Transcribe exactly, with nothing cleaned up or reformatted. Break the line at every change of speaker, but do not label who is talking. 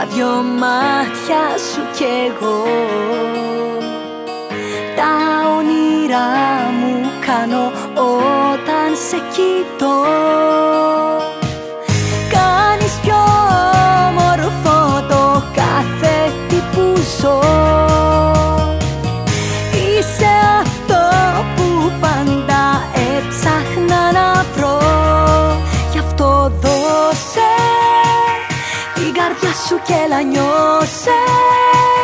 στα δυο μάτια σου κι εγώ. Τα όνειρά μου κάνω όταν σε κοιτώ. Κάνεις πιο όμορφο το κάθε τι που ζω. Είσαι αυτό που πάντα έψαχνα να βρω. Γι' αυτό δώσε την καρδιά σου και έλα νιώσε.